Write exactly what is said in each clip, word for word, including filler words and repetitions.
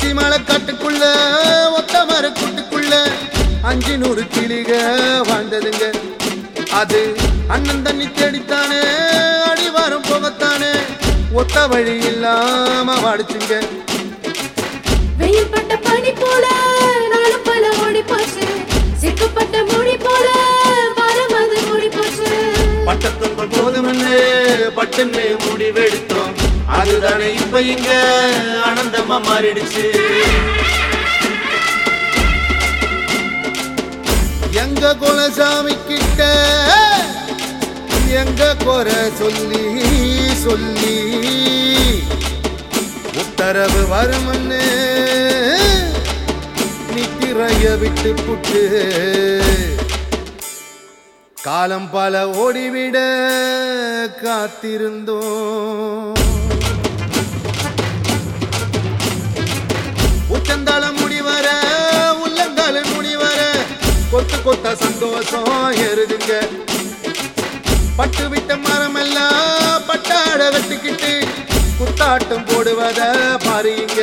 உச்சி மலை காட்டுக்குள்ள ஒத்த மர கூட்டுக்குள்ள அஞ்சு நூறு கிளிக வாழ்ந்ததுங்க. அது அண்ணன் தண்ணி தேடித்தானே அடிவாரம் போகத்தானே ஒத்த வழி இல்லாம வாடிச்சுங்க. வெயில் பட்ட பனி போல நாளும் பல ஓடி போச்சு, சிக்கப்பட்ட முடி போல மரம் அது மூடி போச்சு. பட்டத்தொன்பது போதுமன்னு பட்டுன்னு முடிவெடுத்தோம், அதுதானே இப்ப இங்க ஆனந்தமா மாறிடுச்சு. எங்க குலசாமி கிட்ட எங்க குறை சொல்லி சொல்லி உத்தரவு வருமன்னு நித்திரைய விட்டு புட்டு காலம் பல ஓடிவிட காத்திருந்தோம். உச்சந்தாளம் முடிவர உள்ளங்கால முடிவர கொத்து கொத்த சந்தோஷம் ஏறுதுங்க. பட்டு விட்ட மரம் எல்லாம் பட்டாட வெட்டிக்கிட்டு குத்தாட்டம் போடுவத பாருங்க.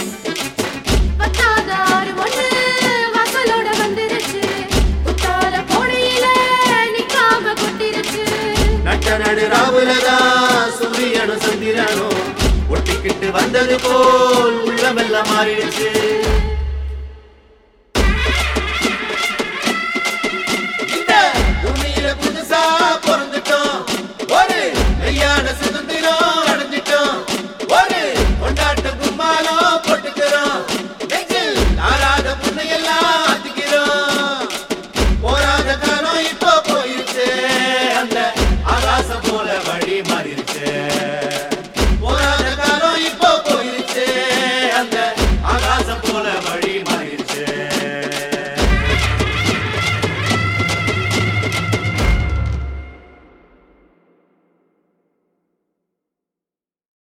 நட்ட நடு ராவுலதான் சூரியனும் சந்திரனும் ஒட்டிக்கிட்டு வந்தது போல் உள்ளமெல்லாம் மாறிடுச்சு.